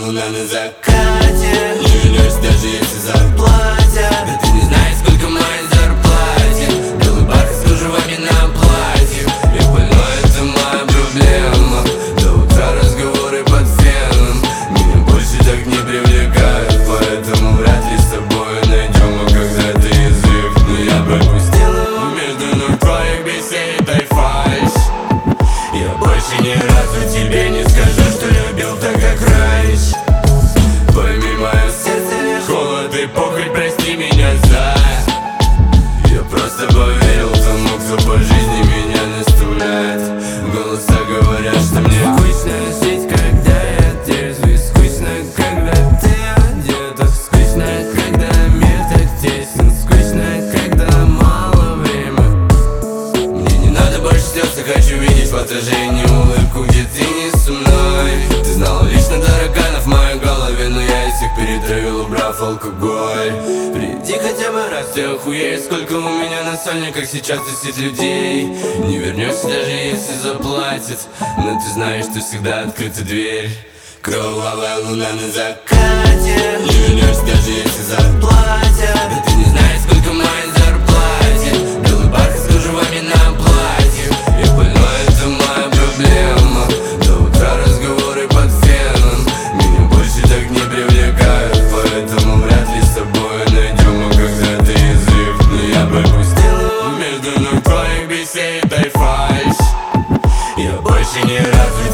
луна на закате. Не вернешься, даже если заплатят. Да ты не знаешь, сколько моей зарплате. Белый бархат с кружевами на платье. Я больной, это моя проблема. До утра разговоры под феном меня больше так не привлекают, поэтому вряд ли с тобой найдем мы когда-то язык. Но я пропустил его между ног твоих бесед и фальшь. Я больше ни разу тебе не скажу, что любил так, как раньше. Пойми, мое сердце лишь холод и похоть, прости меня за. Я просто поверил тому, кто по жизни меня наставляет. Голоса говорят, что мне скучно жить, когда я трезвый. Скучно, когда ты одета. Скучно, когда мир так тесен. Скучно, когда мало времени. Мне не надо больше слез, я хочу видеть в отражении улыбку, где ты не со мной. Ты знала лично тараканов в моей голове, но я из всех перетравил, убрав алкоголь. Приди хотя бы раз, ты охуеешь, сколько у меня на сольниках сейчас висит людей. Не вернешься, даже если заплатят, но ты знаешь, что всегда открыта дверь. Кровавая луна на закате. Не вернешься, даже если заплатят. Да ты не знаешь, сколько моей зарплате. Белый бархат с кружевами на платье. Я больной, это моя проблема. До утра разговоры под феном меня больше так не привлекают, поэтому вряд ли с тобой найдем мы когда-то язык. Но я пропустил его между ног твоих бесед и фальшь. Я больше ни разу